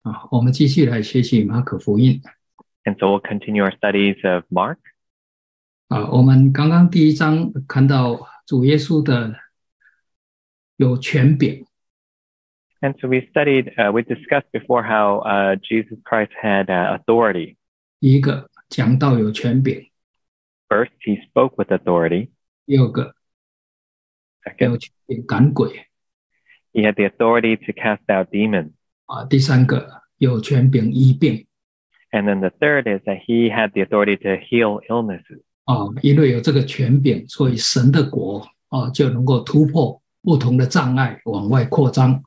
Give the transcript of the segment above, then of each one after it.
我们继续来学习马可福音。 And so we'll continue our studies of Mark. 我们刚刚第一章看到主耶稣的有权柄， And so we discussed before how Jesus Christ had authority. 第一个讲道有权柄， First, he spoke with authority. 第二个有 Second, 权柄赶鬼， he had the authority to cast out demons. 第三个有权柄医病。 And then the third is that he had the authority to heal illnesses. 因为有这个权柄，所以神的国就能够突破不同的障碍，往外扩张。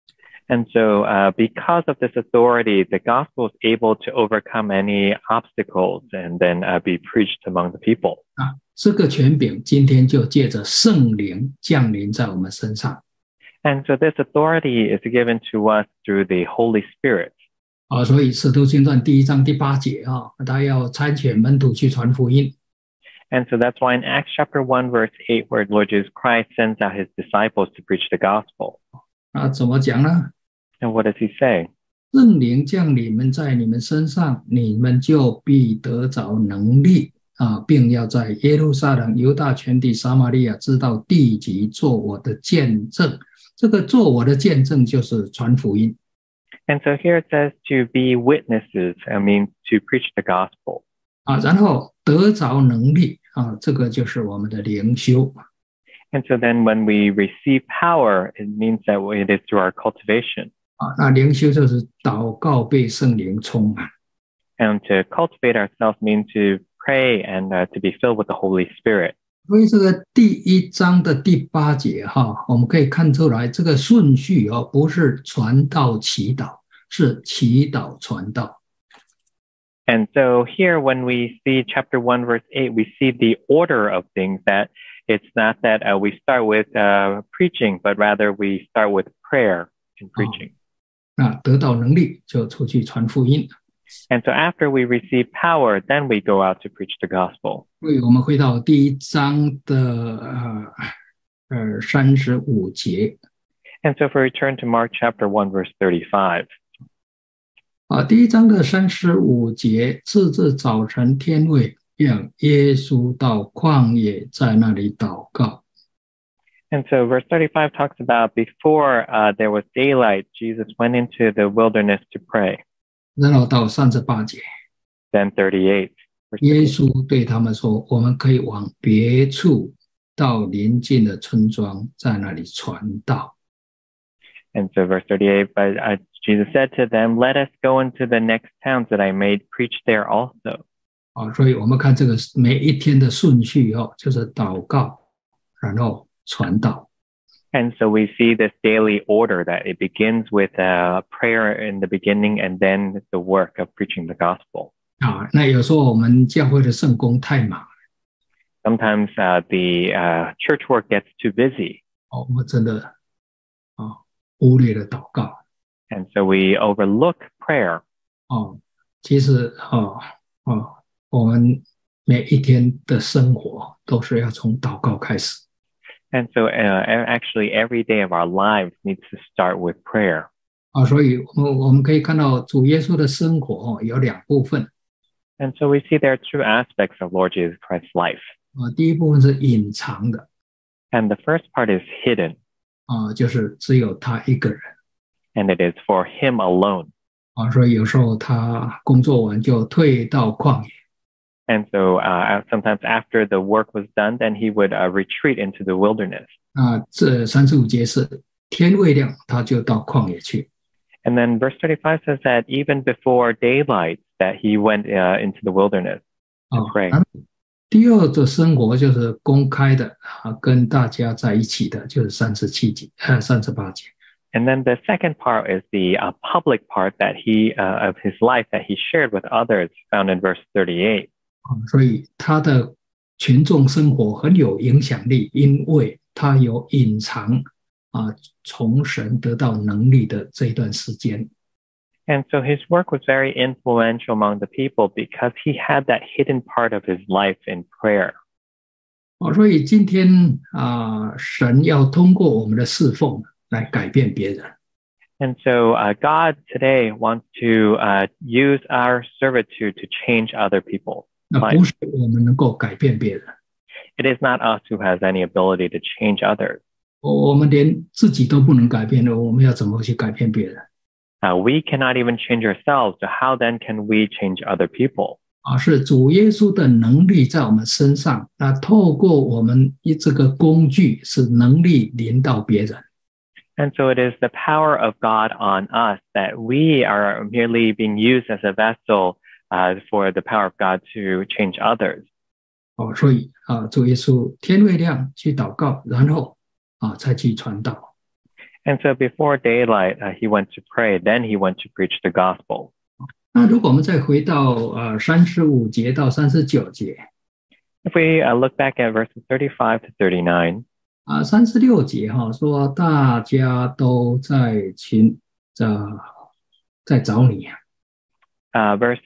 And so because of this authority, the gospel is able to overcome any obstacles and then be preached among the people. 这个权柄今天就借着圣灵降临在我们身上。 And so this authority is given to us through the Holy Spirit. 所以使徒行传第一章第8节他要差遣门徒去传福音。 And so that's why in Acts chapter 1, verse 8, where Lord Jesus Christ sends out his disciples to preach the gospel. 怎么讲呢？ And what does he say? 圣灵降临在你们身上，你们就必得着能力并要在耶路撒冷、犹大全地、撒玛利亚直到地极做我的见证。这个做我的见证就是传福音。 And so here it says to be witnesses, I mean to preach the gospel. 然后得着能力这个就是我们的灵修。 And so then when we receive power, it means that it is through our cultivation. 那灵修就是祷告被圣灵充满。 And to cultivate ourselves means to pray and to be filled with the Holy Spirit. 所以这个第一章的第8节我们可以看出来，这个顺序不是传道祈祷，是祈祷传道。 And so here when we see chapter 1, verse 8, we see the order of things, that it's not that we start with preaching, but rather we start with prayer and preaching. 那得到能力就出去传福音。 And so after we receive power, then we go out to preach the gospel. 所以我们回到第一章的35节。 And so if we return to Mark chapter 1, verse 35. 第一章的35节，次日早晨天未亮，耶稣到旷野，在那里祷告。 And so verse 35 talks about before there was daylight, Jesus went into the wilderness to pray. 然后到38节， Then 38. 耶稣对他们说：“我们可以往别处，到邻近的村庄，在那里传道。” And so verse 38, but Jesus said to them, let us go into the next towns that I may preach there also. 所以我们看这个每一天的顺序就是祷告，然后传道。 And so we see this daily order that it begins with prayer in the beginning and then the work of preaching the gospel. 那有时候我们教会的圣工太忙， Sometimes the church work gets too busy. 我们真的忽略了祷告。 And so we overlook prayer. 其实我们每一天的生活都是要从祷告开始。 And so actually every day of our lives needs to start with prayer. 所以我们可以看到主耶稣的生活有2部分。 And so we see there are 2 aspects of Lord Jesus Christ's life. 第一部分是隐藏的， And the first part is hidden. 就是只有他一个人。 And it is for him alone. 所以有时候他工作完就退到旷野。 And so sometimes after the work was done, then he would retreat into the wilderness. 这35节是天未亮他就到旷野去。 And then verse 35 says that even before daylight, that he went into the wilderness to pray. 第二个生活就是公开的跟大家在一起的，就是38节。 And then the second part is the public part that of his life that he shared with others, found in verse 38. 所以他的群众生活很有影响力，因为他有隐藏从神得到能力的这一段时间。 And so his work was very influential among the people because he had that hidden part of his life in prayer. 所以今天神要通过我们的侍奉来改变别人。 And so God today wants to use our servitude to change other people. 那不是我们能够改变别人， It is not us who has any ability to change others. 我们连自己都不能改变了，我们要怎么去改变别人？ We cannot even change ourselves, so how then can we change other people? 是主耶稣的能力在我们身上，那透过我们这个工具，使能力临到别人。 And so it is the power of God on us that we are merely being used as a vessel for the power of God to change others. 所以主耶稣天未亮去祷告，然后才去传道。 And so before daylight, he went to pray, then he went to preach the gospel. 那如果我们再回到35节到39节， If we look back at verses 35 to 39, 36节说大家都在找你。 verse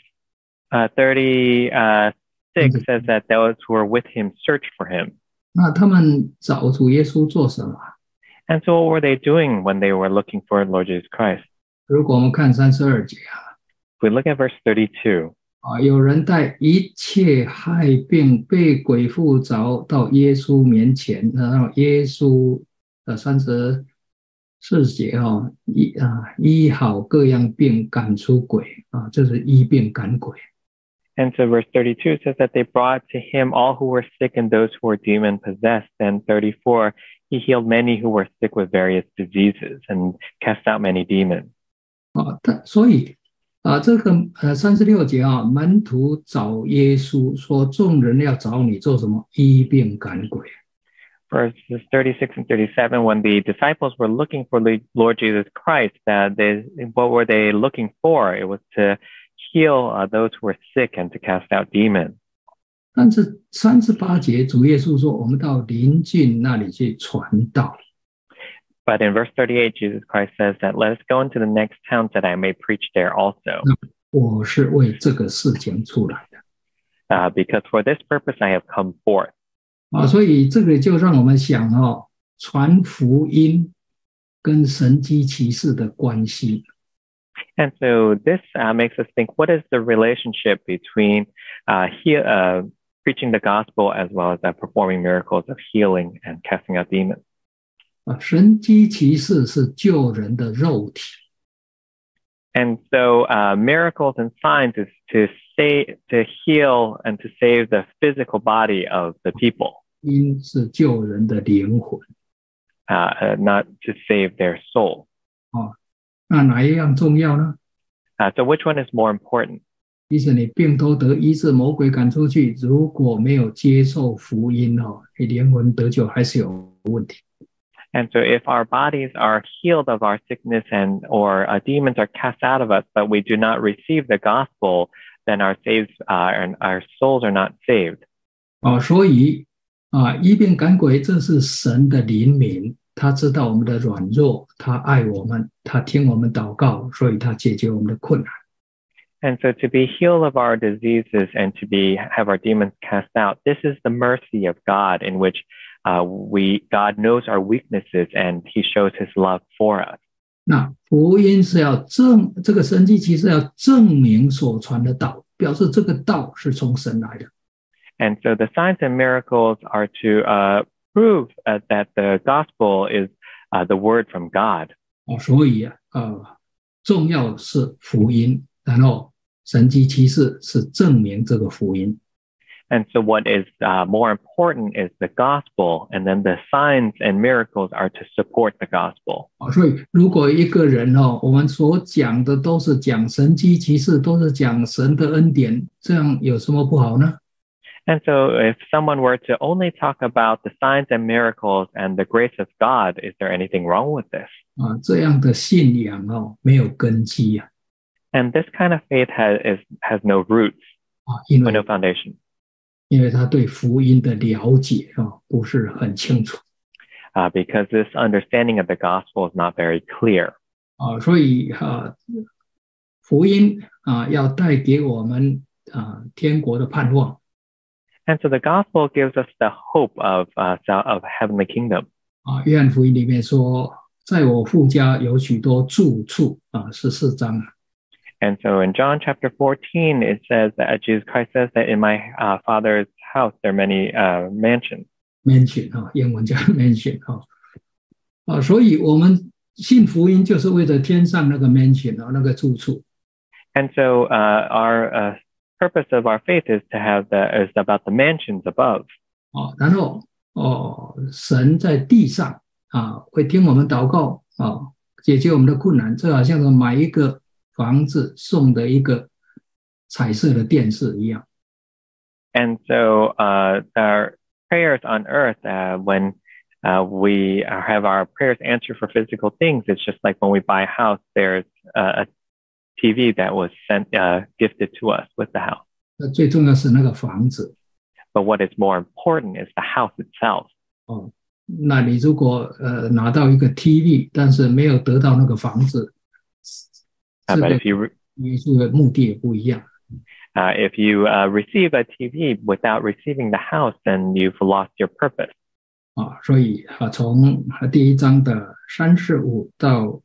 36 says that those who were with him searched for him. 那他们找主耶稣做什么？ And so what were they doing when they were looking for Lord Jesus Christ? 如果我们看32节 If we look at verse 32, 有人带一切害病被鬼附着到耶稣面前，然后耶稣34节医好各样病，赶出鬼这是医病赶鬼。 and so verse 32 says that they brought to him all who were sick and those who were demon possessed. And 34, he healed many who were sick with various diseases and cast out many demons. 所以这个36节门徒找耶稣说，众人要找你做什么？医病赶鬼。 Verses 36 and 37, when the disciples were looking for the Lord Jesus Christ, what were they looking for? It was to heal those who were sick and to cast out demons. 但是38节主耶稣说，我们到邻近那里去传道。 But in verse 38, Jesus Christ says that let us go into the next town that I may preach there also. 我是为这个事情出来的。 Because for this purpose I have come forth. 所以这个就让我们想传福音跟神迹奇事的关系。 And so this makes us think, what is the relationship between preaching the gospel as well as performing miracles of healing and casting out demons? 神迹奇事是救人的肉体。 And so miracles and signs is to heal and to save the physical body of the people. 因是救人的灵魂。 Not to save their soul. 那哪一样重要呢？ So which one is more important? 即使你病都得医治，魔鬼赶出去，如果没有接受福音你灵魂得救还是有问题。 And so if our bodies are healed of our sickness or demons are cast out of us, but we do not receive the gospel, then our souls are not saved. 所以医病赶鬼，这是神的怜悯，他知道我们的软弱，他爱我们，他听我们祷告，所以他解决我们的困难。 And so to be healed of our diseases and to have our demons cast out, this is the mercy of God in which God knows our weaknesses and he shows his love for us. 那福音是要这个神迹奇事要证明所传的道，表示这个道是从神来的。 And so the signs and miracles are to prove that the gospel is the word from God. 所以重要是福音，然后神迹奇事是证明这个福音。 And so what is more important is the gospel, and then the signs and miracles are to support the gospel. 所以如果一个人我们所讲的都是讲神迹奇事，都是讲神的恩典，这样有什么不好呢？ And so if someone were to only talk about the signs and miracles and the grace of God, is there anything wrong with this? 这样的信仰没有根基 And this kind of faith has no roots, 因 or 为 no foundation. 因为他对福音的了解不是很清楚。 Because this understanding of the gospel is not very clear. 所以福音要带给我们天国的盼望。 And so the gospel gives us the hope of heavenly kingdom. 约翰福音里面说， 在我父家有许多住处啊，14章。 And so in John chapter 14, it says that Jesus Christ says that in my Father's house there are many mansions. mansion 啊，英文叫 mansion 啊，所以我们信福音就是为了天上那个 mansion 啊，那个住处。 And so our purpose of our faith is to have is about the mansions above. 然后神在地上啊会听我们祷告啊，解决我们的困难，这好像是买一个房子送的一个彩色的电视一样。 And so our prayers on earth, when we have our prayers answered for physical things, it's just like when we buy a house, there's a TV that was gifted to us with the house. 那最重要是那个房子。 But what is more important is the house itself. 那你如果拿到一个 TV， 但是没有得到那个房子，这个目的也不一样。 If you receive a TV without receiving the house, then you've lost your purpose. 所以从第1章的35到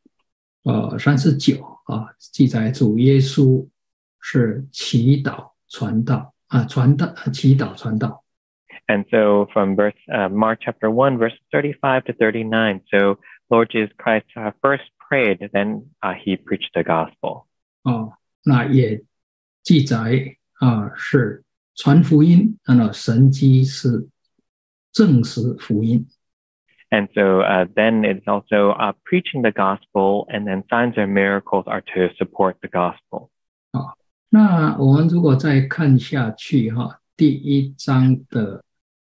39记载主耶稣是祈祷传道祈祷传道。 And so from Mark chapter 1, verse 35 to 39, so Lord Jesus Christ first prayed, then he preached the gospel. 那也记载是传福音，神迹是证实福音。 And so then it's also preaching the gospel, and then signs and miracles are to support the gospel. 那我们如果再看下去第1章的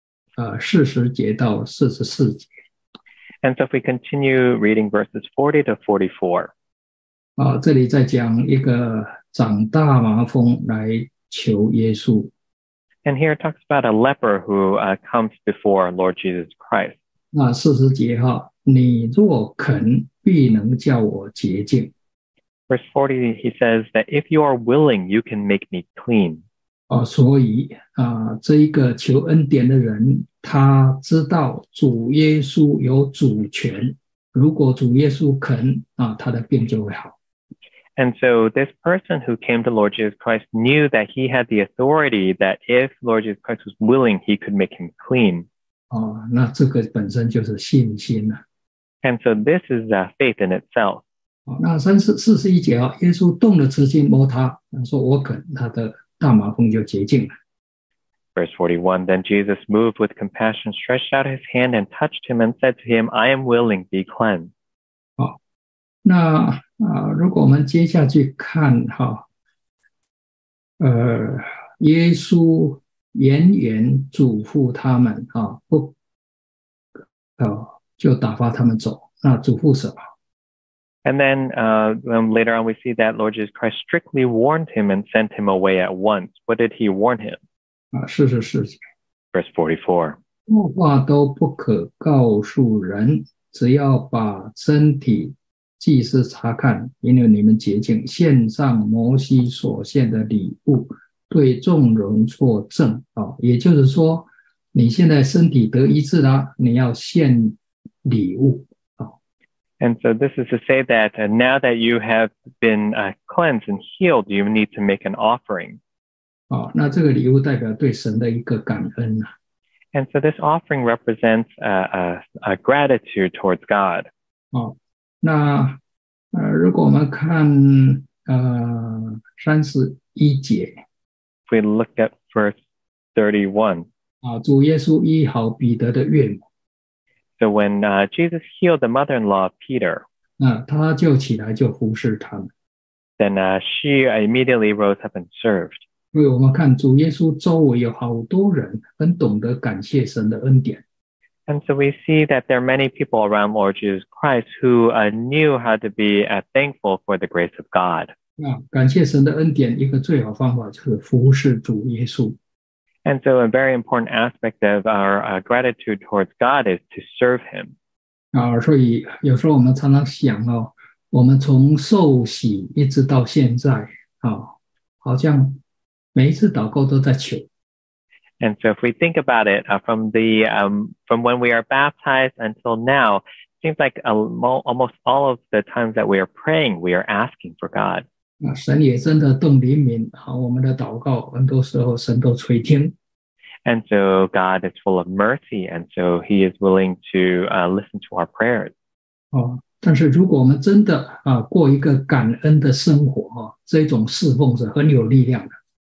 40节到44节。 And so if we continue reading verses 40 to 44. 这里在讲一个长大麻风来求耶稣。 And here it talks about a leper who comes before Lord Jesus Christ. 那40节你若肯，必能叫我洁净。 Verse 40, he says that if you are willing, you can make me clean. 所以这一个求恩典的人，他知道主耶稣有主权，如果主耶稣肯他的病就会好。 And so this person who came to Lord Jesus Christ knew that he had the authority that if Lord Jesus Christ was willing, he could make him clean. 那这个本身就是信心了。 And so this is faith in itself. 那41节耶稣动了慈心摸他，说我肯，他的大麻风就洁净了。 Verse 41, then Jesus, moved with compassion, stretched out his hand and touched him and said to him, I am willing, be cleansed. 那如果我们接下去看耶稣严严嘱咐他们就打发他们走。那嘱咐什么？ And then later on we see that Lord Jesus Christ strictly warned him and sent him away at once. What did he warn him? 44节。 Verse 44. 话都不可告诉人，只要把身体祭司查看，因为你们洁净，献上摩西所献的礼物，对众人作证。也就是说，你现在身体得医治了，你要献礼物。 And so this is to say that now that you have been cleansed and healed, you need to make an offering. 那这个礼物代表对神的一个感恩。 And so this offering represents a gratitude towards God. 那如果我们看31节。 If we look at verse 31. 主耶稣医好彼得的岳母。 So when Jesus healed the mother-in-law of Peter, 他就起来就服侍他们。 Then she immediately rose up and served. 所以我们看主耶稣周围有好多人很懂得感谢神的恩典。 And so we see that there are many people around Lord Jesus Christ who knew how to be thankful for the grace of God. 感谢神的恩典，一个最好方法就是服侍主耶稣。 And so a very important aspect of our gratitude towards God is to serve him. 所以有时候我们常常想我们从受洗一直到现在好像每一次祷告都在求。 And so if we think about it, from when we are baptized until now, seems like almost all of the times that we are praying, we are asking for God. 神也真的动怜悯我们的祷告，很多时候神都垂听。 And so God is full of mercy, and so He is willing to listen to our prayers. 但是如果我们真的过一个感恩的生活这种侍奉是很有力量的。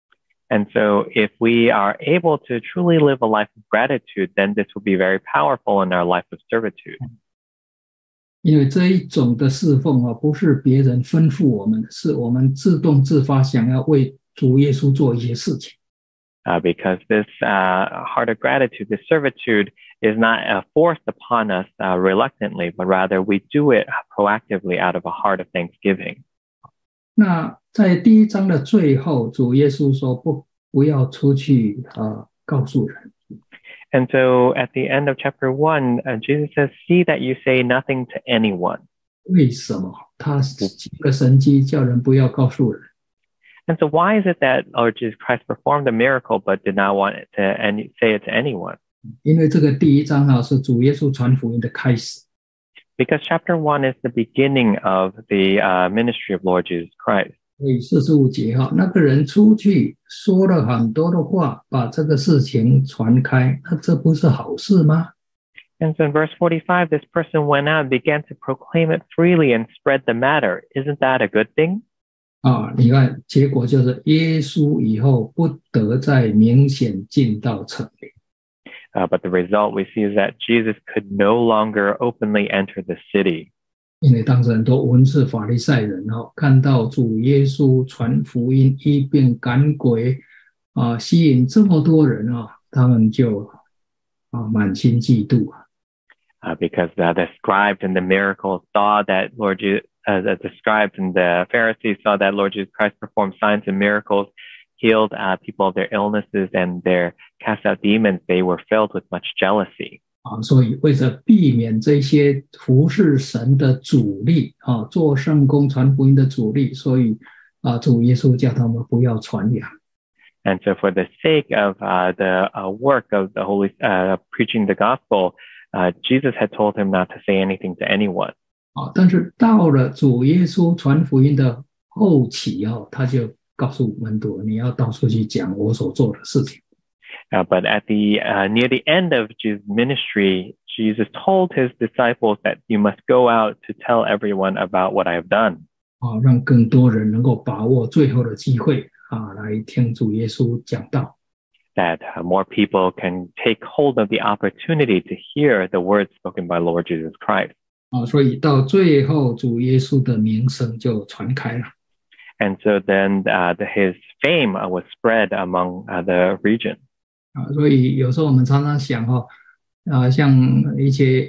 And so if we are able to truly live a life of gratitude, then this will be very powerful in our life of servitude. 因为这一种的侍奉不是别人吩咐我们的，是我们自动自发想要为主耶稣做一些事情。 Because this heart of gratitude, this servitude, is not forced upon us reluctantly, but rather we do it proactively out of a heart of thanksgiving. 那在第一章的最后，主耶稣说不要出去告诉人。 And so at the end of chapter 1, Jesus says, see that you say nothing to anyone. 为什么？他几个神迹叫人不要告诉人。 And so why is it that Lord Jesus Christ performed a miracle but did not want it to say it to anyone? 因为这个第一章是主耶稣传福音的开始。 Because chapter 1 is the beginning of the ministry of Lord Jesus Christ. 所以45节那个人出去说了很多的话，把这个事情传开，那这不是好事吗？ And so in verse 45, this person went out and began to proclaim it freely and spread the matter. Isn't that a good thing? 你看，结果就是耶稣以后不得再明显进到城里。 But the result we see is that Jesus could no longer openly enter the city. 因为当时很多文士法利赛人看到主耶稣传福音医病赶鬼吸引这么多人他们就满心嫉妒。 Because the scribes and the miracles saw that the scribes and the Pharisees saw that Lord Jesus Christ performed signs and miracles, healed people of their illnesses, and cast out demons. They were filled with much jealousy. 所以为了避免这些服侍神的阻力做圣工传福音的阻力，所以主耶稣叫他们不要传扬。 And so for the sake of the work of the Holy preaching the gospel, Jesus had told him not to say anything to anyone. 但是到了主耶稣传福音的后期他就告诉门徒，你要到处去讲我所做的事情。 But at near the end of Jesus' ministry, Jesus told his disciples that you must go out to tell everyone about what I have done. 让更多人能够把握最后的机会来听主耶稣讲道。 That more people can take hold of the opportunity to hear the words spoken by Lord Jesus Christ. 所以到最后主耶稣的名声就传开了。 And so then his fame was spread among the region. 所以有时候我们常常想像一些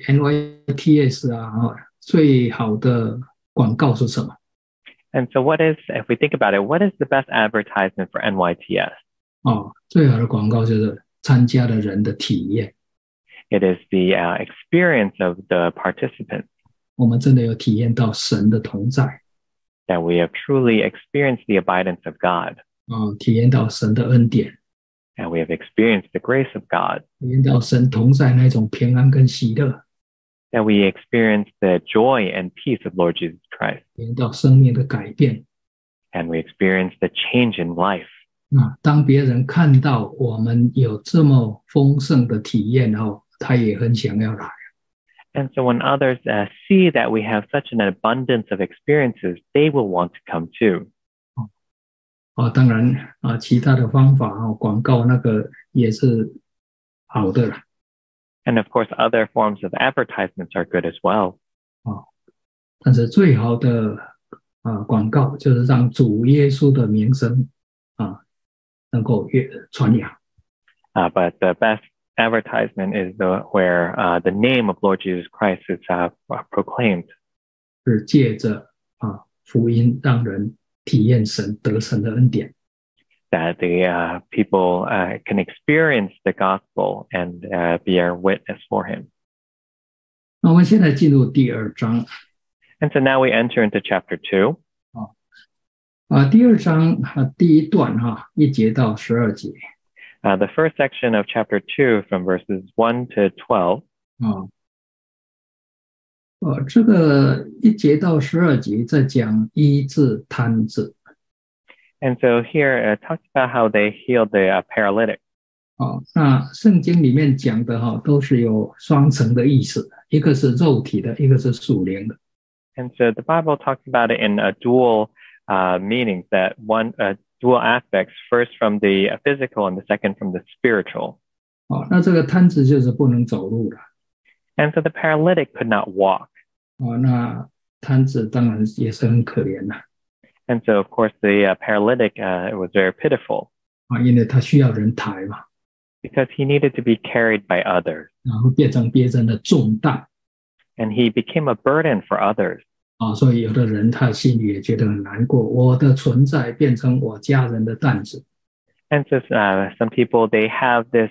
NYTS 最好的广告是什么？ And so if we think about it, what is the best advertisement for NYTS? 最好的广告就是参加的人的体验。 It is the experience of the participants. 我们真的有体验到神的同在。 That we have truly experienced the abidance of God. 体验到神的恩典。 And we have experienced the grace of God. 体验到神同在那种平安跟喜乐。 That we experience the joy and peace of Lord Jesus Christ. 体验到生命的改变。 And we experience the change in life. 当别人看到我们有这么丰盛的体验他也很想要来。 And so when others see that we have such an abundance of experiences, they will want to come too. 当然其他的方法广告那个也是好的了。 And of course, other forms of advertisements are good as well. 但是最好的广告就是让主耶稣的名声能够传扬。 But the best advertisement is where the name of Lord Jesus Christ is proclaimed. 是借着福音让人体验神得神的恩典。 That the people can experience the gospel and bear witness for him. 那我们现在进入第二章。 And so now we enter into chapter 2. 第二章第一段1节到12节。 The first section of chapter 2 from verses 1 to 12. 这个1节到12节在讲医治瘫子。 And so here it talks about how they healed the paralytic. 那圣经里面讲的都是有双层的意思，一个是肉体的，一个是属灵的。 And so the Bible talks about it in a dual meanings, that one dual aspects, first from the physical and the second from the spiritual. 那这个瘫子就是不能走路了。 And so the paralytic could not walk. 那瘫子当然也是很可怜的。 And so of course the paralytic was very pitiful. 因为他需要人抬嘛。 Because he needed to be carried by others. 然后变成别人的重担。 And he became a burden for others. 所以有的人他心里也觉得很难过，我的存在变成我家人的担子。 And so some people, they have this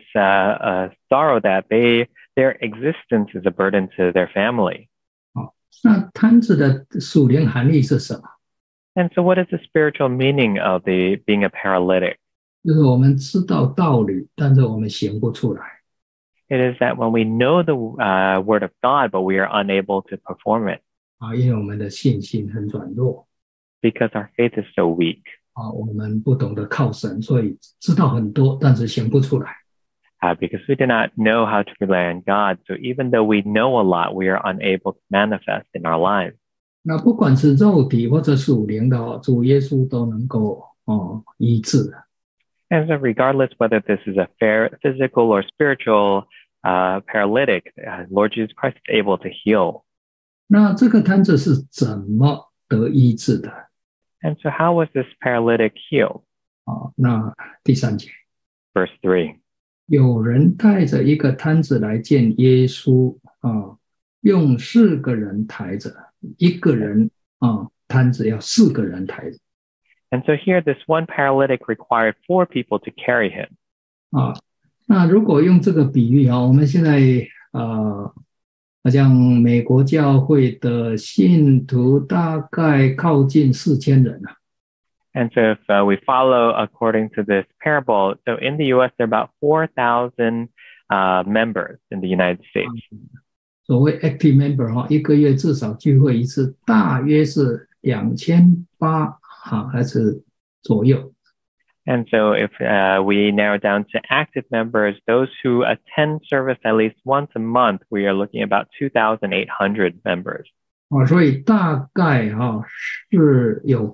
sorrow that their existence is a burden to their family. 那瘫子的属灵含义是什么？ And so what is the spiritual meaning of being a paralytic? 就是我们知道道理，但是我们行不出来。 It is that when we know the word of God, but we are unable to perform it. 因为我们的信心很软弱。 Because our faith is so weak. 我们不懂得靠神，所以知道很多，但是行不出来。 Because we do not know how to rely on God, so even though we know a lot, we are unable to manifest in our lives. 那不管是肉体或者属灵的，主耶稣都能够医治。 And so regardless whether this is a physical or spiritual paralytic, Lord Jesus Christ is able to heal. 那这个瘫子是怎么得医治的？ And so how was this paralytic healed? 那第3节 Verse 3. 有人带着一个瘫子来见耶稣，用4个人抬着，一个人瘫子要4个人抬着。 And so here, this one paralytic required 4 people to carry him. 那如果用这个比喻我们现在好像美国教会的信徒大概靠近4000人。 And so if we follow according to this parable, so in the U.S. there are about 4,000 members in the United States. 所谓 active member 一个月至少聚会一次，大约是2800还是左右。 And so if we narrow down to active members, those who attend service at least once a month, we are looking at about 2,800 members. 所以大概是有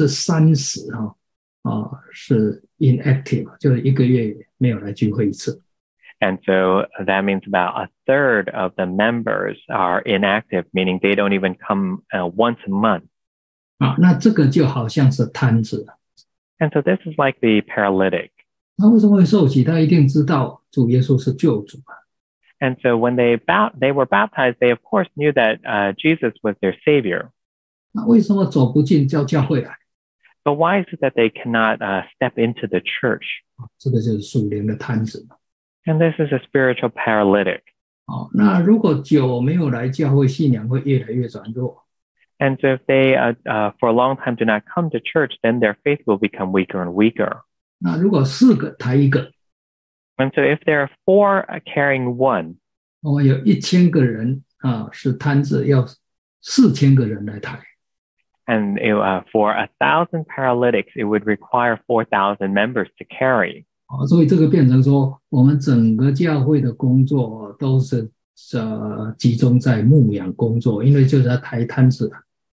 30%是 inactive， 就是一个月没有来聚会一次。 And so that means about 1/3 of the members are inactive, meaning they don't even come once a month. 那这个就好像是瘫子。 And so this is like the paralytic. 他为什么会受洗？他一定知道主耶稣是救主。 And so when they were baptized, they of course knew that Jesus was their savior. 那为什么走不进叫教会来？ But why is it that they cannot step into the church? 这个就是属灵的瘫子。 And this is a spiritual paralytic. 那如果久没有来教会，信仰会越来越软弱。 And so if they for a long time do not come to church, then their faith will become weaker and weaker. 那如果4个抬一个， And so if there are 4 carrying one, 有1000个人是瘫子，要4000个人来抬。 And for 1,000 paralytics, it would require 4,000 members to carry. 所以这个变成说，我们整个教会的工作都是集中在牧养工作，因为就是要抬瘫子。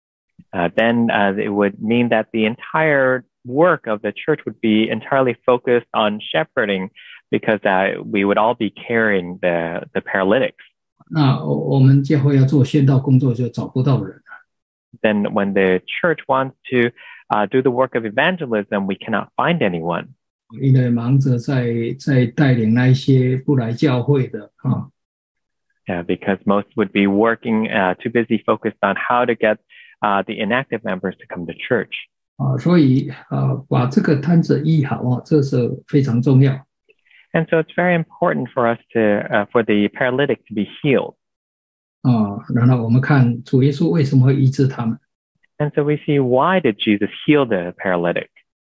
Then it would mean that the entire work of the church would be entirely focused on shepherding, because we would all be carrying the paralytics. 那我们教会要做宣道工作，就找不到人。 Then when the church wants to do the work of evangelism, we cannot find anyone. 因为忙着在带领那一些不来教会的 because most would be working too busy focused on how to get the inactive members to come to church. 所以把这个瘫子医好这是非常重要。 And so it's very important for us for the paralytic to be healed. 然后我们看主耶稣为什么会医治他们。 And so we see, why did Jesus heal the paralytic?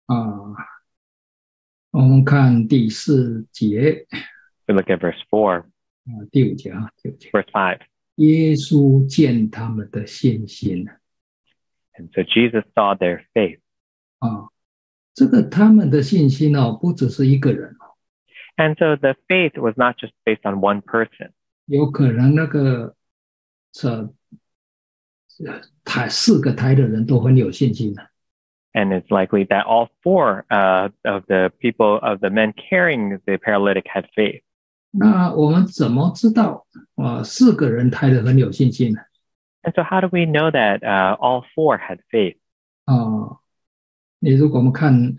我们看第4节。 We look at verse 4. 第5节。 Verse 5. 耶稣见他们的信心 And so Jesus saw their faith. 啊，这个他们的信心哦，不只是一个人， And so the faith was not just based on one person. 有可能那个四个台的人都很有信心的。 And it's likely that all four of the people, of the men carrying the paralytic had faith. 那我们怎么知道四个人抬的很有信心呢？ And so how do we know that all four had faith? 你如果我们看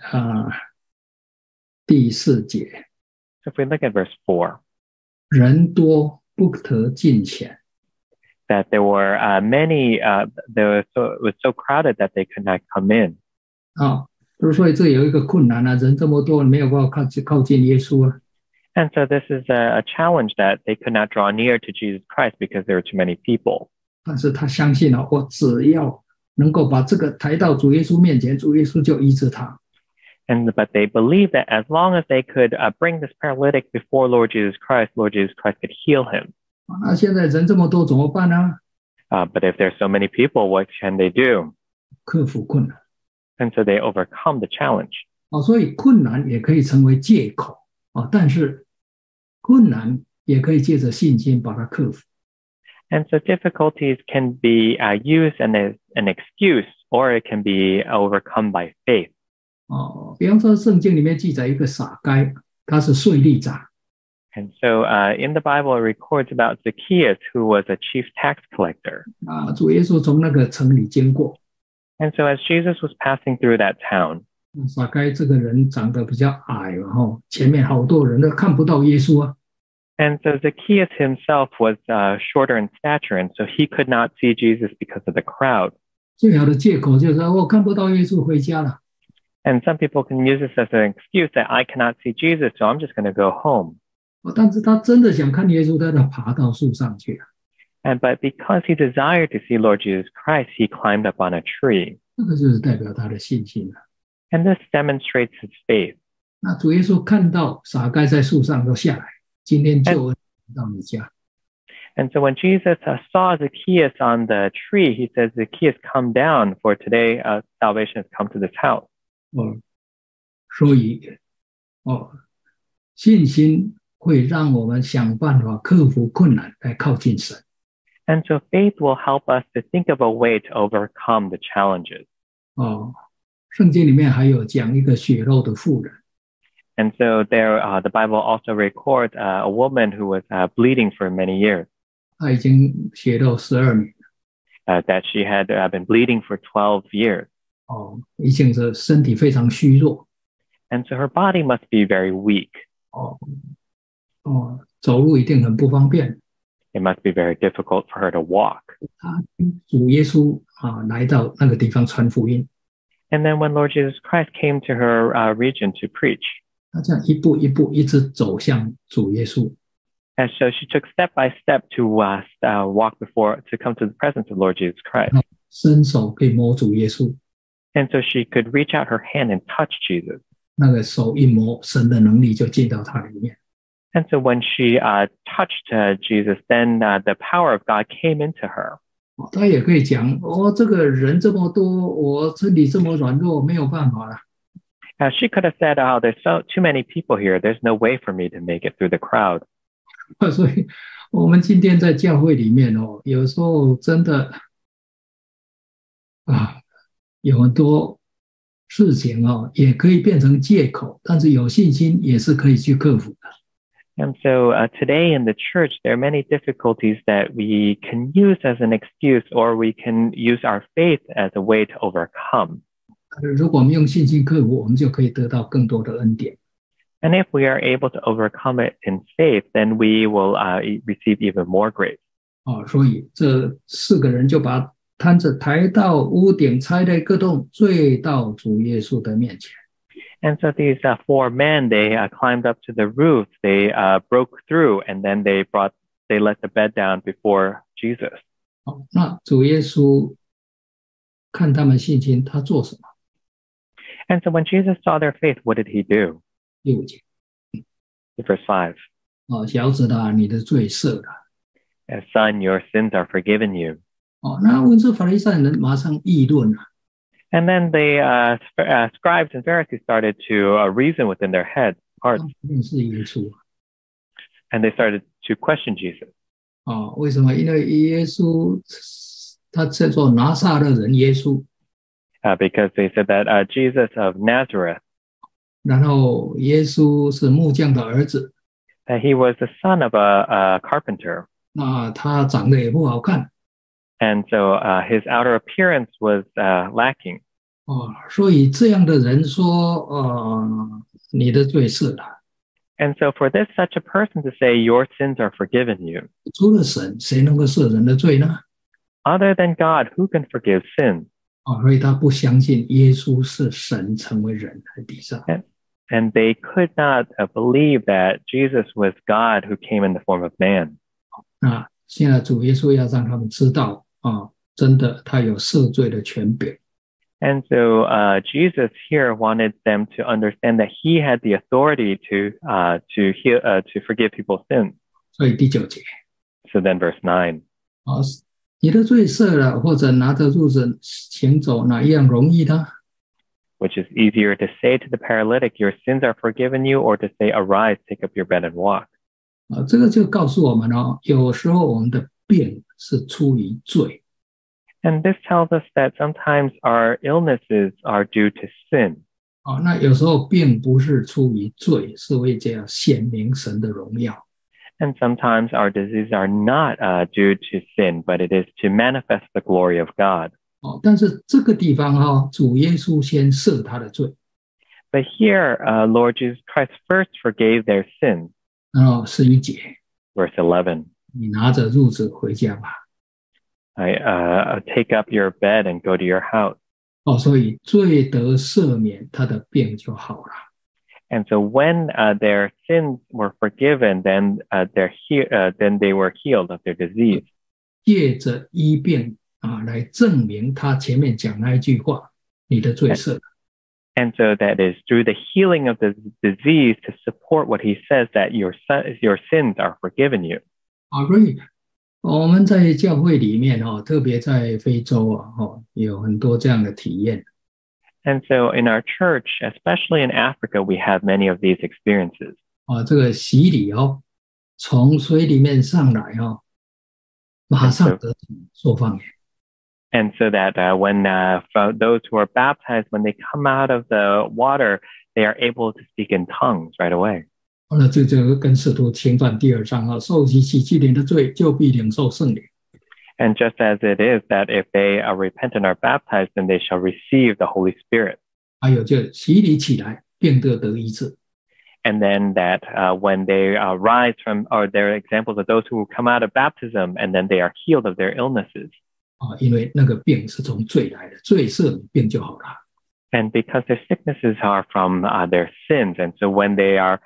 第4节， So if we look at verse 4, 人多不得进前， that there were many, it was so crowded that they could not come in. 所以这有一个困难啊，人这么多，没有办法靠近耶稣啊。 And so this is a challenge that they could not draw near to Jesus Christ because there were too many people. 但是他相信了，我只要能够把这个抬到主耶稣面前，主耶稣就医治他。 But they believed that as long as they could bring this paralytic before Lord Jesus Christ could heal him. 那现在人这么多怎么办呢？ But if there's so many people, what can they do? 克服困难。 And so they overcome the challenge. 所以困难也可以成为借口但是困难也可以借着信心把它克服。 And so difficulties can be used as an excuse, or it can be overcome by faith. 比方说圣经里面记载一个撒该，他是税吏长。 And so in the Bible, it records about Zacchaeus, who was a chief tax collector. 主耶稣从那个城里经过。 And so as Jesus was passing through that town, 撒该这个人长得比较矮，然后前面好多人都看不到耶稣啊。 And so Zacchaeus himself was shorter in stature, and so he could not see Jesus because of the crowd. 最好的借口就是我看不到耶稣，回家了。 And some people can use this as an excuse that I cannot see Jesus, so I'm just going to go home. 但是他真的想看耶稣，他就爬到树上去了。 But because he desired to see Lord Jesus Christ, he climbed up on a tree. 这个就是代表他的信心了。 And this demonstrates his faith. 那主耶稣看到撒该在树上就下来，今天救恩到你家。 And so when Jesus saw Zacchaeus on the tree, he says, Zacchaeus, come down, for today salvation has come to this house. 所以信心会让我们想办法克服困难，来靠近神。 And so faith will help us to think of a way to overcome the challenges. 圣经里面还有讲一个血肉的妇人。 And so there, the Bible also records a woman who was bleeding for many years. 她已经血肉12年。 That she had been bleeding for 12 years. 已经是身体非常虚弱。 And so her body must be very weak. 走路一定很不方便。 It must be very difficult for her to walk. 主耶稣来到那个地方传福音。 And then when Lord Jesus Christ came to her region to preach, 他这样一步一步一直走向主耶稣。 and so she took step by step to walk to come to the presence of Lord Jesus Christ. 伸手可以摸主耶稣。 And so she could reach out her hand and touch Jesus. 那个手一摸，神的能力就进到他里面。 And so when she touched Jesus, then the power of God came into her. 他也可以讲这个人这么多，我身体这么软弱，没有办法了。 She could have said, "Oh, there's too many people here. There's no way for me to make it through the crowd." 所以我们今天在教会里面有时候真的有很多事情也可以变成借口，但是有信心也是可以去克服的。 And so today in the church, there are many difficulties that we can use as an excuse, or we can use our faith as a way to overcome. 如果我们用信心克服，我们就可以得到更多的恩典。 And if we are able to overcome it in faith, then we will receive even more grace. 所以这4个人就把摊子抬到屋顶，拆开各洞，坠到主耶稣的面前。 And so these 4 men, they climbed up to the roof, they broke through, and then they let the bed down before Jesus. 那主耶稣看他们信心，他做什么？ And so when Jesus saw their faith, what did he do? 6节， Verse 5. 小子的，你的罪赦了。 Son, your sins are forgiven you. 那文士法利赛人马上议论了。 And then the scribes and Pharisees started to reason within their hearts, 认识耶稣 and they started to question Jesus. 为什么？因为耶稣他叫做拿撒勒人耶稣， Because they said that Jesus of Nazareth, 然后耶稣是木匠的儿子， that he was the son of a carpenter. 那他长得也不好看 And so his outer appearance was lacking. 所以这样的人说，你的罪赦了。 And so for such a person to say, your sins are forgiven you, 除了神，谁能够赦人的罪呢？ other than God, who can forgive sins? 所以他不相信耶稣是神成为人在地上。 And they could not believe that Jesus was God who came in the form of man. 那现在主耶稣要让他们知道真的他有赦罪的权柄。 And so Jesus here wanted them to understand that he had the authority to forgive people's sins. 所以第9节 So then verse 9. 你的罪赦了，或者拿着褥子行走，哪一样容易呢？ Which is easier to say to the paralytic, your sins are forgiven you, or to say, arise, take up your bed and walk? 这个就告诉我们有时候我们的病是出于罪。 And this tells us that sometimes our illnesses are due to sin. 那有时候并不是出于罪，是为这样显明神的荣耀。 And sometimes our diseases are not due to sin, but it is to manifest the glory of God. 但是这个地方主耶稣先赦他的罪。 But here, Lord Jesus Christ first forgave their sins. 11节 Verse 11. 你拿着褥子回家吧。 Take up your bed and go to your house. 所以罪得赦免，他的病就好了。 And so when their sins were forgiven, then they were healed of their disease. 借着医病来证明他前面讲那一句话，你的罪赦了。 And so that is through the healing of the disease to support what he says, that your sins are forgiven you. 所以我们在教会里面特别在非洲有很多这样的体验。 And so in our church, especially in Africa, we have many of these experiences. 这个洗礼从水里面上来马上得说方言。 And so that when those who are baptized, when they come out of the water, they are able to speak in tongues right away. 那这跟使徒行传第2章受洗洗去年的罪，就必领受圣灵。 And just as it is that if they repent and are baptized, then they shall receive the Holy Spirit. 还有就洗礼起来，病得医治。 And then that when they rise from, or they're examples of those who come out of baptism, and then they are healed of their illnesses. 因为那个病是从罪来的，罪赦病就好了。 And because their sicknesses are from their sins, and so when they are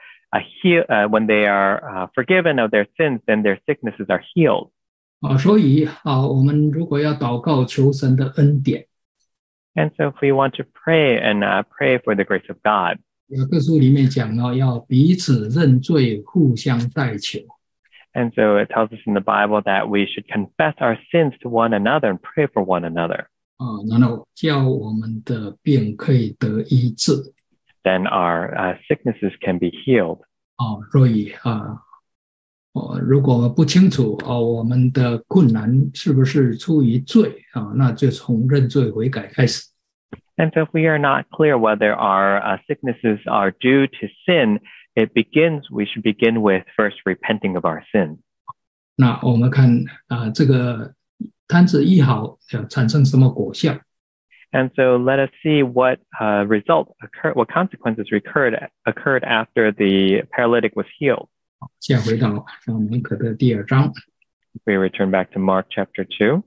forgiven of their sins, then their sicknesses are healed. 所以我们如果要祷告求神的恩典， And so if we want to pray and pray for the grace of God, 雅各书里面讲要彼此认罪，互相代求。 and so it tells us in the Bible that we should confess our sins to one another and pray for one another. 然后叫我们的病可以得医治。 Then our sicknesses can be healed. 所以如果不清楚我们的困难是不是出于罪那就从认罪悔改开始。 And so if we are not clear whether our sicknesses are due to sin, we should begin with first repenting of our sins. 那我们看这个摊子医好产生什么果效。 And so let us see what what consequences occurred after the paralytic was healed. 现在回到马可的第2章。 We return back to Mark chapter 2.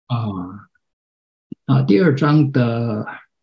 第2章的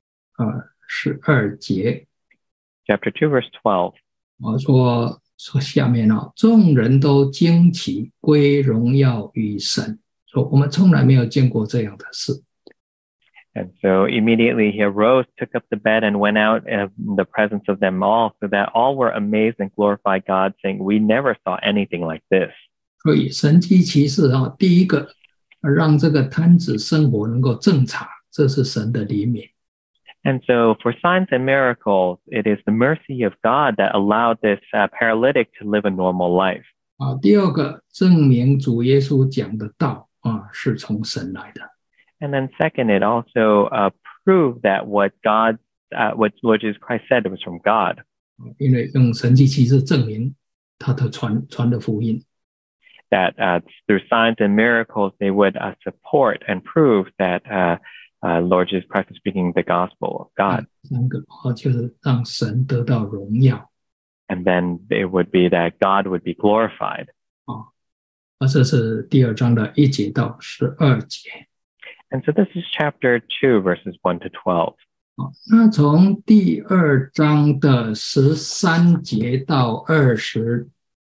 12节。 Chapter 2, verse 12. 说下面众人都惊奇，归荣耀于神。说我们从来没有见过这样的事。 And so immediately he arose, took up the bed, and went out in the presence of them all, so that all were amazed and glorified God, saying, we never saw anything like this. 所以神迹奇事第一个让这个摊子生活能够正常，这是神的怜悯。 And so for signs and miracles, it is the mercy of God that allowed this paralytic to live a normal life. 第二个证明主耶稣讲的道是从神来的。 And then second, it also proved that what Lord Jesus Christ said was from God. 因为用神迹奇事证明他的传的福音。 That through signs and miracles, they would support and prove that Lord Jesus Christ is speaking the gospel of God. 三个就是让神得到荣耀。 And then it would be that God would be glorified. 这是第二章的1节到12节。 And so this is chapter 2, verses 1 to 12. 那从第二章的13节到20，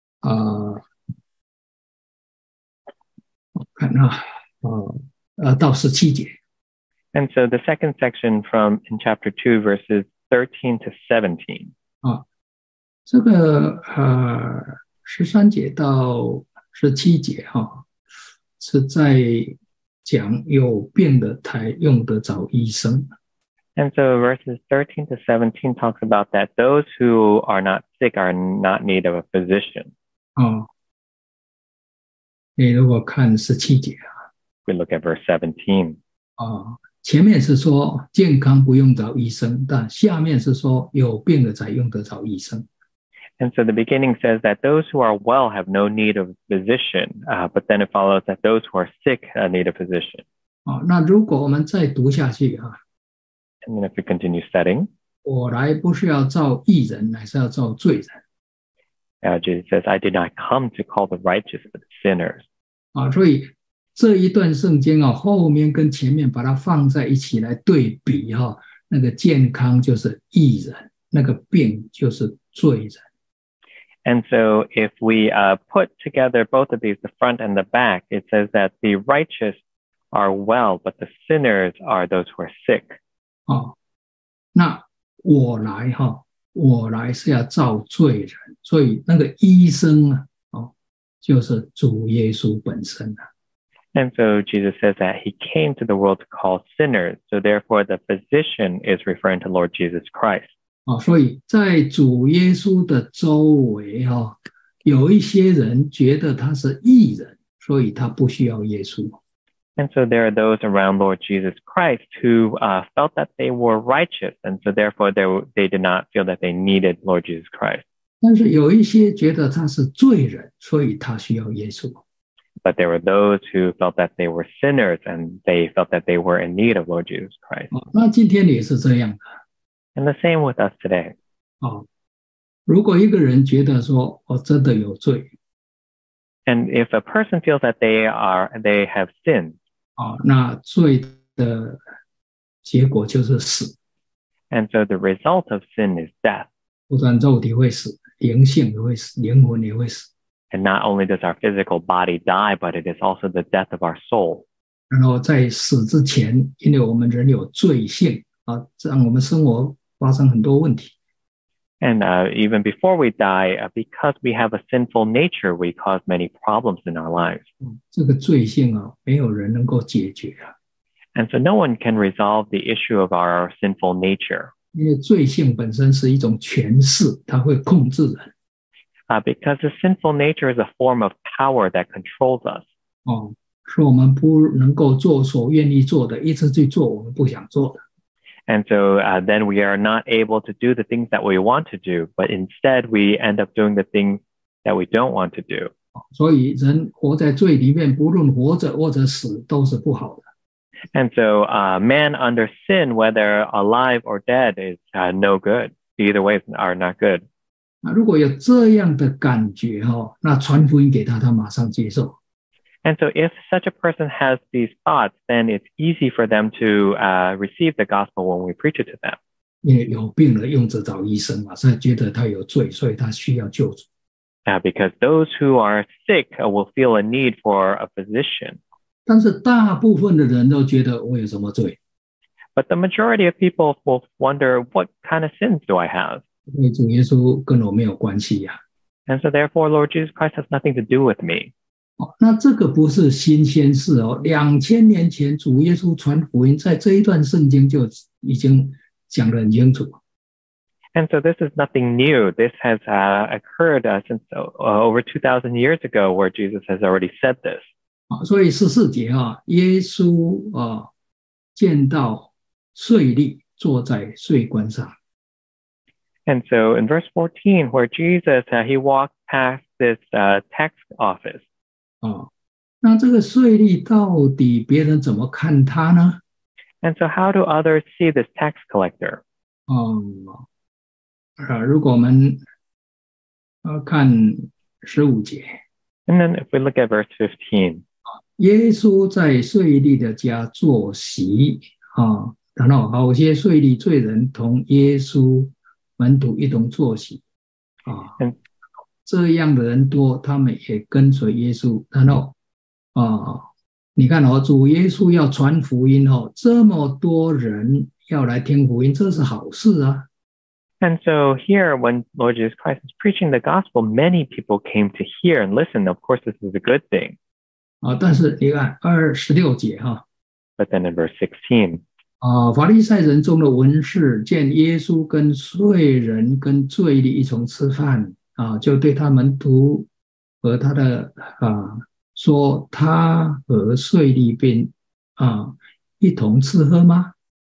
我看到17节。 And so the second section in chapter 2, verses 13 to 17. 这个13节到17节是在讲有病的才用得着医生。 And so verses 13 to 17 talks about that those who are not sick are not in need of a physician. 你如果看17节 we look at verse 17. 前面是说健康不用找医生，但下面是说有病的才用得着医生。 And so the beginning says that those who are well have no need of physician, but then it follows that those who are sick need a physician. 那如果我们再读下去 And then if we continue studying, 我来不是要造义人，乃是要造罪人。 Jesus says, I did not come to call the righteous, but sinners. 所以这一段圣经后面跟前面把它放在一起来对比那个健康就是义人，那个病就是罪人。 And so if we put together both of these, the front and the back, it says that the righteous are well, but the sinners are those who are sick. 那我来是要造罪人，所以那个医生就是主耶稣本身。 And so Jesus says that he came to the world to call sinners. So therefore the physician is referring to Lord Jesus Christ. 所以在主耶稣的周围有一些人觉得他是义人，所以他不需要耶稣。 And so there are those around Lord Jesus Christ who felt that they were righteous, and so therefore they did not feel that they needed Lord Jesus Christ. 但是有一些觉得他是罪人，所以他需要耶稣。 But there were those who felt that they were sinners, and they felt that they were in need of Lord Jesus Christ. 那今天也是这样的。 And the same with us today. 如果一个人觉得说我真的有罪， And if a person feels that they have sinned, 那罪的结果就是死。 And so the result of sin is death. 不但肉体会死，灵性也会死，灵魂也会死。 And not only does our physical body die, but it is also the death of our soul. 然后在死之前，因为我们人有罪性让我们生活发生很多问题。 And even before we die, because we have a sinful nature, we cause many problems in our lives. 这个罪性没有人能够解决 And so no one can resolve the issue of our sinful nature. 因为罪性本身是一种权势，它会控制人。 Because the sinful nature is a form of power that controls us. 是我们不能够做所愿意做的，一直去做我们不想做的。 And so then we are not able to do the things that we want to do, but instead we end up doing the things that we don't want to do. 所以人活在罪里面，不论活着或者死，都是不好的。 And so man under sin, whether alive or dead, is no good. Either way are not good. 如果有这样的感觉那传福音给他，他马上接受。 And so if such a person has these thoughts, then it's easy for them to receive the gospel when we preach it to them. 因为有病了，用着找医生嘛，所以觉得他有罪，所以他需要救主。 Because those who are sick will feel a need for a physician. 但是大部分的人都觉得我有什么罪？ But the majority of people will wonder, what kind of sins do I have? 因为主耶稣跟我没有关系呀。 And so therefore, Lord Jesus Christ has nothing to do with me. 那这个不是新鲜事哦，2000年前主耶稣传福音，在这一段圣经就已经讲得很清楚。 And so this is nothing new. This has occurred since over 2,000 years ago, where Jesus has already said this. 所以14节耶稣见到税吏坐在税关上。 And so in verse 14, where Jesus, he walked past this tax office. 那这个税吏到底别人怎么看他呢？ And so how do others see this tax collector? 如果我们看15节， And then if we look at verse 15, 耶稣在税吏的家坐席然后好些税吏罪人同耶稣门徒一同坐席这样的人多，他们也跟随耶稣。然后你看主耶稣要传福音这么多人要来听福音，这是好事啊。 And so here, when Lord Jesus Christ is preaching the gospel, many people came to hear and listen. Of course, this is a good thing. 但是你看16节 But then in verse 16, 法利赛人中的文士见耶稣跟罪人跟罪吏一同吃饭就对他门徒和他的说，他和税吏便一同吃喝吗？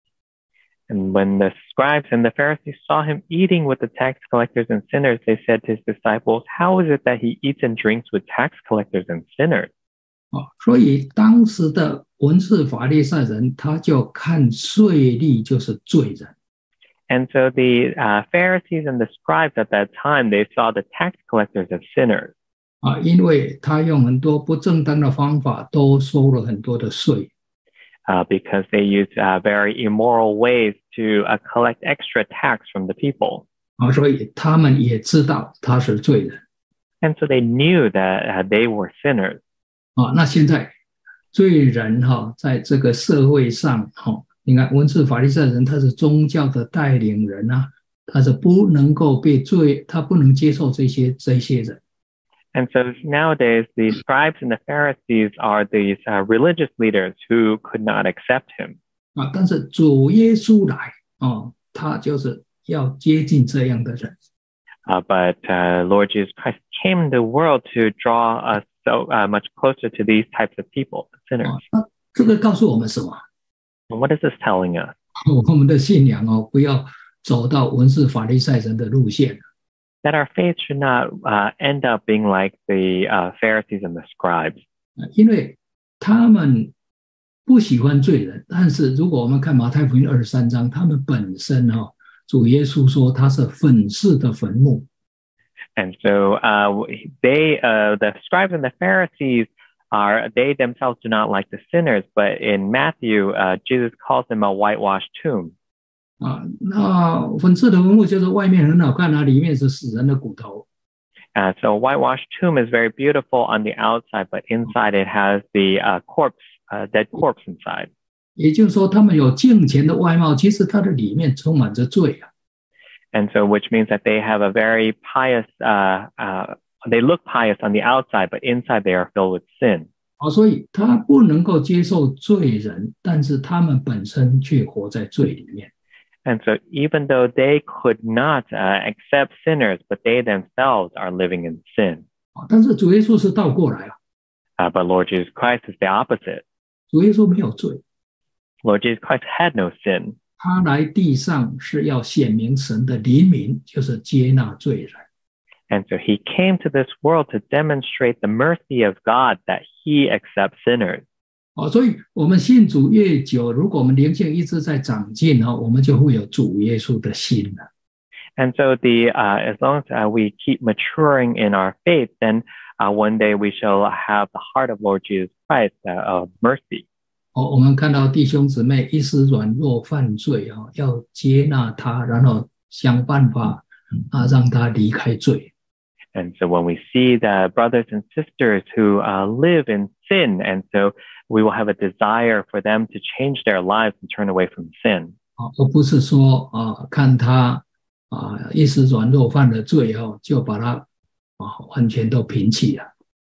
And when the scribes and the Pharisees saw him eating with the tax collectors and sinners, they said to his disciples, "How is it that he eats and drinks with tax collectors and sinners?" 所以当时的文士法利赛人，他就看税吏就是罪人。 And so the Pharisees and the scribes at that time, they saw the tax collectors as sinners. 因为他用很多不正当的方法，都收了很多的税。 Because they use very immoral ways to collect extra tax from the people. 所以他们也知道他是罪人。 And so they knew that they were sinners. 那现在罪人在这个社会上你看文士法利赛人他是宗教的带领人他是不能够被他不能接受这些人。 And so nowadays, the scribes and the Pharisees are these religious leaders who could not accept him. 但是主耶稣来他就是要接近这样的人。 But Lord Jesus Christ came in the world to draw us so much closer to these types of people, sinners. 这个告诉我们什么？ And what is this telling us? 我们的信仰不要走到文士法利赛人的路线。 That our faith should not end up being like the Pharisees and the scribes. 因为他们不喜欢罪人，但是如果我们看马太福音23章，他们本身主耶稣说他是粉饰的坟墓。 And so the scribes and the Pharisees they themselves do not like the sinners, but in Matthew, Jesus calls them a whitewashed tomb. 那粉饰的坟墓就是外面很好看里面是死人的骨头。 So a whitewashed tomb is very beautiful on the outside, but inside it has the dead corpse inside. 也就是说，他们有敬虔的外貌，其实它的里面充满着罪 And so, which means that they have a very pious, they look pious on the outside, but inside they are filled with sin. 所以他不能够接受罪人，但是他们本身却活在罪里面。 And so even though they could not accept sinners, but they themselves are living in sin. 但是主耶稣是倒过来 But Lord Jesus Christ is the opposite. 主耶稣没有罪。 Lord Jesus Christ had no sin. 他来地上是要显明神的怜悯，就是接纳罪人。 And so he came to this world to demonstrate the mercy of God, that he accepts sinners. 所以我们信主越久，如果我们灵性一直在长进我们就会有主耶稣的心了。 And so as long as we keep maturing in our faith, then one day we shall have the heart of Lord Jesus Christ of mercy. 我们看到弟兄姊妹一时软弱犯罪要接纳他，然后想办法让他离开罪。 And so when we see the brothers and sisters who live in sin, and so we will have a desire for them to change their lives and turn away from sin. 而不是说看他一时软弱犯了罪就把他完全都摒弃了。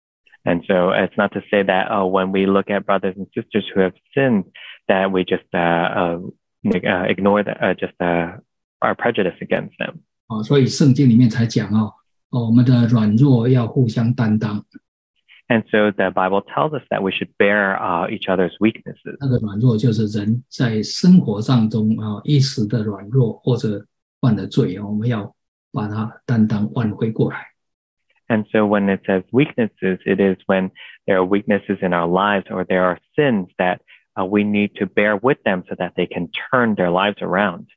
And so it's not to say that when we look at brothers and sisters who have sinned, that we just ignore our prejudice against them. 所以圣经里面才讲我们的软弱要互相担当。 And so the Bible tells us that we should bear each other's weaknesses. 那个软弱就是人在生活当中一时的软弱或者犯了罪，我们要把它担当挽回过来。 And so when it says weaknesses, it is when there are weaknesses in our lives or there are sins that we need to bear with them so that they can turn their lives around.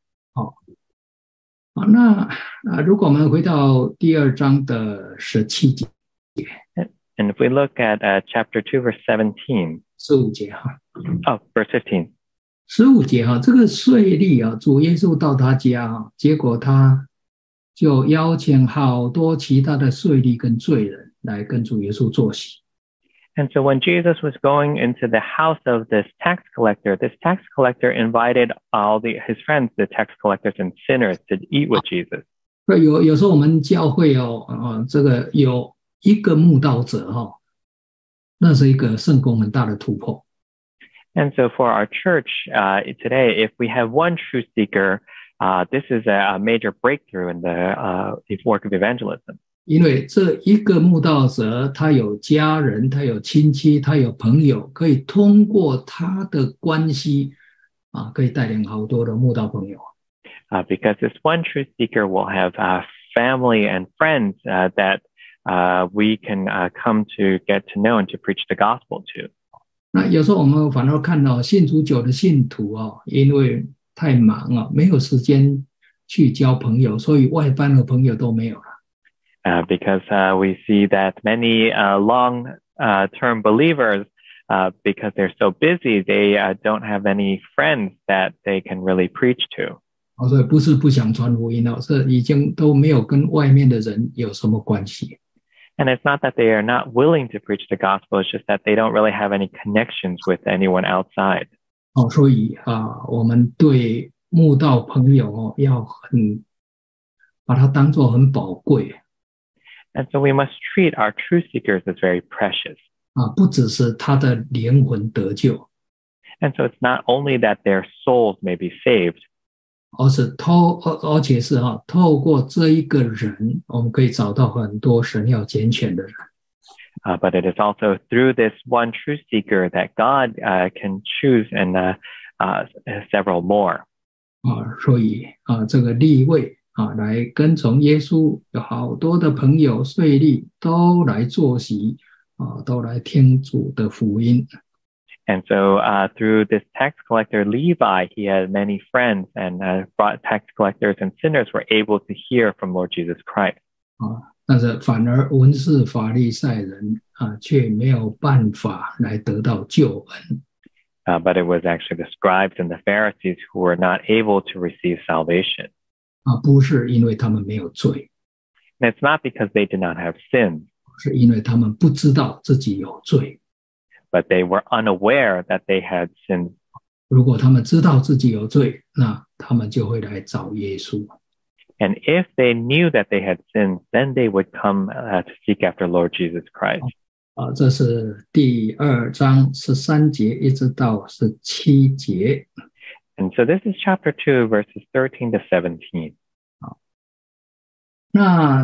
那如果我们回到第2章的17节 And if we look at chapter 2, verse 17, 15节 verse 15. 15节这个税吏主耶稣到他家结果他就邀请好多其他的税吏跟罪人来跟主耶稣坐席。 And so when Jesus was going into the house of this tax collector invited all his friends, the tax collectors and sinners, to eat with Jesus. 有时候我们教会这个有一个慕道者那是一个圣工很大的突破。 And so for our church today, if we have one truth seeker, this is a major breakthrough in the work of evangelism. 因为这一个慕道者他有家人，他有亲戚，他有朋友，可以通过他的关系可以带领好多的慕道朋友。 Because this one truth seeker will have family and friends that we can come to get to know and to preach the gospel to. 那有时候我们反而看到信主久的信徒因为太忙没有时间去交朋友，所以外班的朋友都没有了。 Because we see that many long-term believers, because they're so busy, they don't have any friends that they can really preach to. 所以不是不想传福音是已经都没有跟外面的人有什么关系。 And it's not that they are not willing to preach the gospel, it's just that they don't really have any connections with anyone outside. 所以我们对慕道朋友要把它当作很宝贵。 And so we must treat our truth seekers as very precious. 不只是他的灵魂得救。 And so it's not only that their souls may be saved, 而且是透过这一个人，我们可以找到很多神要拣选的人。 But it is also through this one truth seeker that God can choose and several more. 所以这个利未来跟从耶稣，有好多的朋友税吏都来坐席都来听主的福音。 And so through this tax collector Levi, he had many friends, and tax collectors and sinners were able to hear from Lord Jesus Christ. 但是反而文士法利赛人却没有办法来得到救恩。 But it was actually the scribes and the Pharisees who were not able to receive salvation. 不是因为他们没有罪。 And it's not because they did not have sin. 是因为他们不知道自己有罪。 But they were unaware that they had sinned. 如果他们知道自己有罪，那他们就会来找耶稣。 And if they knew that they had sinned, then they would come to seek after Lord Jesus Christ. 这是第2章13节一直到17节。 And so this is chapter 2, verses 13 to 17. 那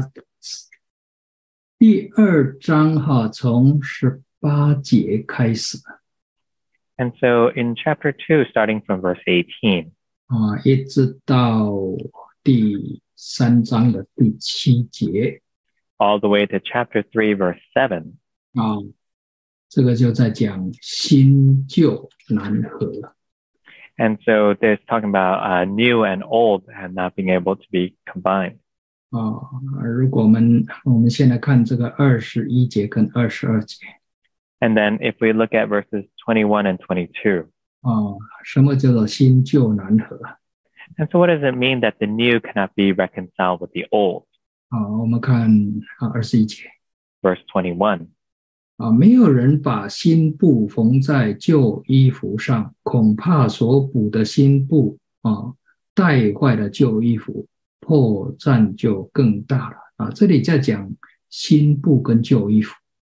第2章从18节开始。 And so in chapter 2, starting from verse 18, 一直到第3章的第7节。 all the way to chapter 3, verse 7. 这个就在讲新旧难合。 And so there's talking about new and old and not being able to be combined. 如果我们现在看这个21节跟22节。 And then if we look at verses 21 and 22. 什么叫做新旧难合？ And so what does it mean that the new cannot be reconciled with the old? 我们看21节。 Verse 21. 没有人把新布缝在旧衣服上，恐怕所补的新布带坏了旧衣服，破绽就更大了。这里在讲新布跟旧衣服。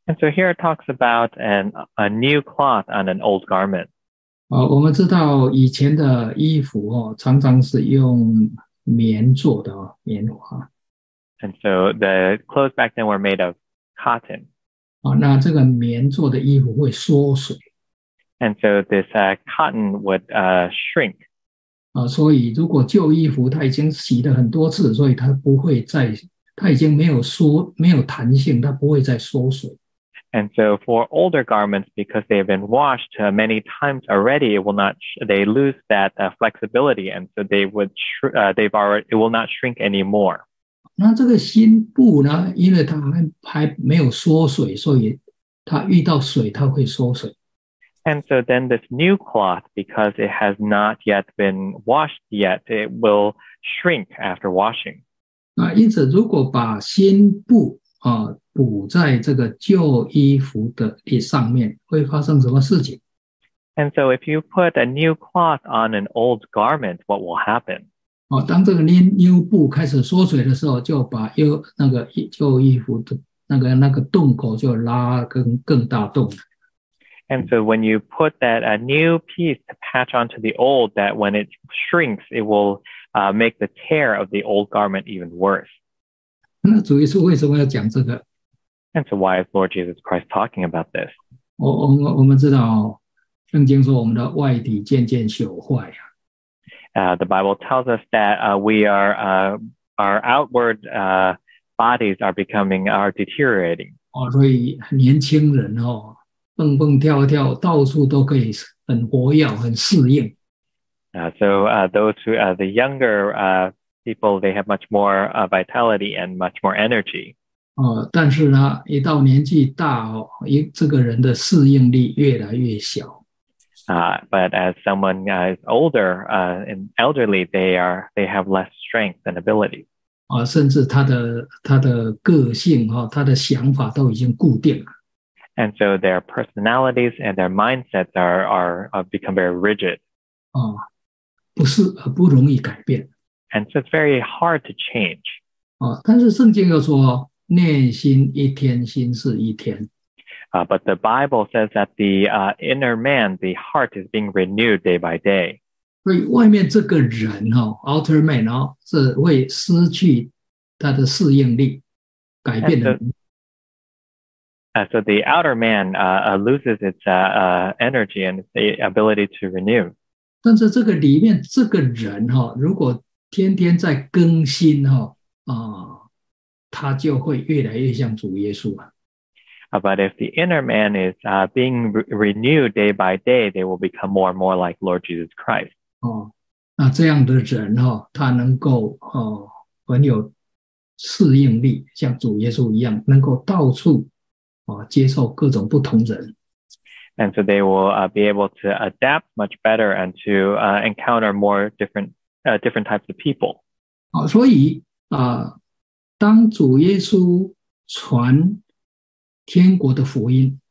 And so here it talks about a new cloth on an old garment. 我们知道以前的衣服常常是用棉做的棉花。 And so the clothes back then were made of cotton. 那这个棉做的衣服会缩水。 And so this cotton would shrink. 所以如果旧衣服它已经洗了很多次，所以它不会再，它已经没有弹性，它不会再缩水。 And so for older garments, because they've been washed many times already, it lose that flexibility, and so it will not shrink anymore. 那这个新布呢，因为它还没有缩水，所以它遇到水它会缩水。 And so then this new cloth, because it has not yet been washed yet, it will shrink after washing. 因此如果把新布补在这个旧衣服的上面，会发生什么事情？ And so if you put a new cloth on an old garment, what will happen? 当这个new布开始缩水的时候，就把那个旧衣服的那个洞口就拉更大洞。 And so when you put that a new piece to patch onto the old, that when it shrinks, it will make the tear of the old garment even worse. 那主耶稣为什么要讲这个？ And so why is Lord Jesus Christ talking about this? 我们知道圣经说我们的外体渐渐朽坏。 The Bible tells us that our outward bodies are deteriorating. 所以年轻人蹦蹦跳跳，到处都可以很活跃，很适应。 So those the younger people, they have much more vitality and much more energy. 但是呢，一到年纪大这个人的适应力越来越小。 But as someone is older and elderly, they have less strength and ability. 甚至他的个性他的想法都已经固定了。 And so their personalities and their mindsets are become very rigid. 不容易改变。 And so it's very hard to change. 但是圣经又说，内心一天，心事一天。 But the Bible says that the inner man, the heart, is being renewed day by day. 所以外面这个人outer man 是会失去他的适应力，改变的。 So the outer man loses its energy and its ability to renew. 但是这个里面这个人如果天天在更新他就会越来越像主耶稣。 But if the inner man is being renewed day by day, they will become more and more like Lord Jesus Christ. 那这样的人他能够很有适应力，像主耶稣一样，能够到处接受各种不同人。 And so they will be able to adapt much better and to encounter more different types of people. 所以当主耶稣传天国的福音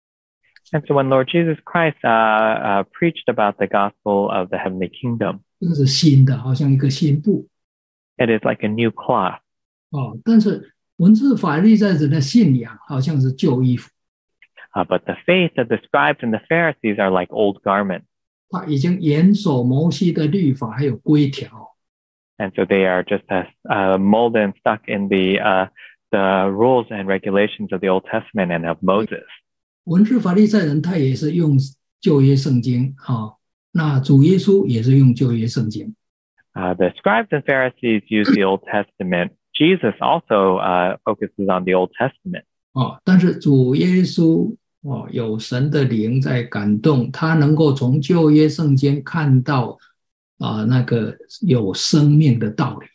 And so when Lord Jesus Christ preached about the gospel of the heavenly kingdom, 这个是新的，好像一个新布。 it is like a new cloth. 但是文字法利赛人的信仰好像是旧衣服。 But the faith of the scribes and the Pharisees are like old garments. 他已经严守摩西的律法还有规条。 And so they are just molded and stuck in the rules and regulations of the Old Testament and of Moses. 文字法利赛人他也是用旧约圣经那主耶稣也是用旧约圣经。 The scribes and Pharisees use the Old Testament. Jesus also focuses on the Old Testament. 但是主耶稣有神的灵在感动，他能够从旧约圣经看到那个有生命的道理。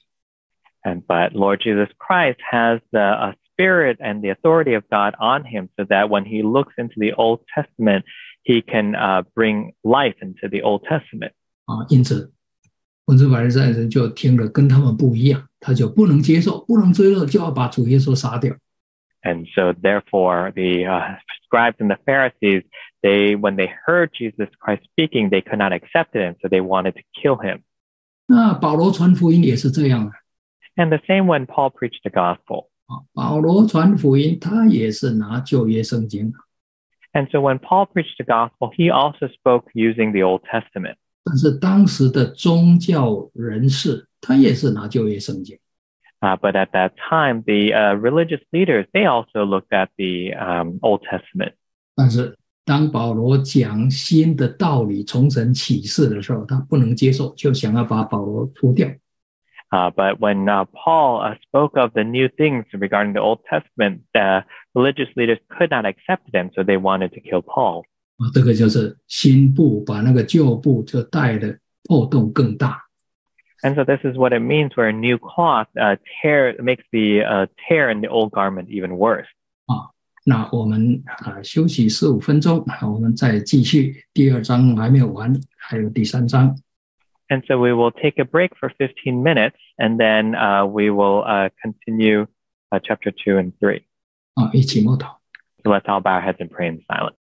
But Lord Jesus Christ has the spirit and the authority of God on him, so that when he looks into the Old Testament, he can bring life into the Old Testament. 因此文字法利赛人就听了跟他们不一样，他就不能接受，就要把主耶稣杀掉。 And so therefore the scribes and the Pharisees, when they heard Jesus Christ speaking, they could not accept it, and so they wanted to kill him. 那保罗传福音也是这样。 And the same when Paul preached the gospel. 保罗传福音，他也是拿旧约圣经， And so when Paul preached the gospel, he also spoke using the Old Testament. 但是当时的宗教人士，他也是拿旧约圣经。 But at that time, the religious leaders, they also looked at the Old Testament. 但是当保罗讲新的道理、从神启示的时候，他不能接受，就想要把保罗除掉。 But when Paul spoke of the new things regarding the Old Testament, the religious leaders could not accept them, so they wanted to kill Paul. 这个就是新布把那个旧布就带的破洞更大。 And so this is what it means where a new cloth makes the tear in the old garment even worse. 那我们休息15分钟，我们再继续。第2章还没有完，还有第3章。 And so we will take a break for 15 minutes, and then we will continue chapter 2 and 3. 一起默祷。 So let's all bow our heads and pray in silence.